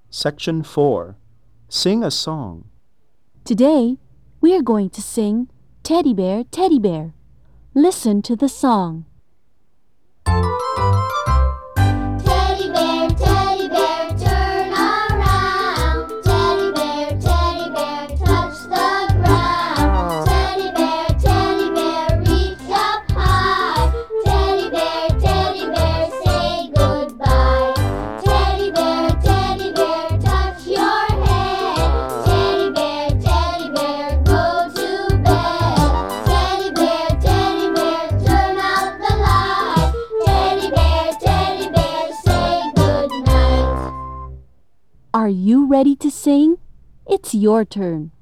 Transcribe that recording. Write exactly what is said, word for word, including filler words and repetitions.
Section four. Sing a song. Today, we are going to sing Teddy Bear, Teddy Bear. Listen to the song. Teddy bear, teddy bear, turn around. Teddy bear, teddy bear, touch the ground. Teddy bear, teddy bear, reach up high. Teddy bear, teddy bear, say goodbye. Teddy bear, teddy bear, touch your head. Teddy bear, teddy bear, go to bed. Teddy bear, teddy bear, turn out the light. Teddy bear, teddy bear, say goodnight. Are you ready to sing? It's your turn.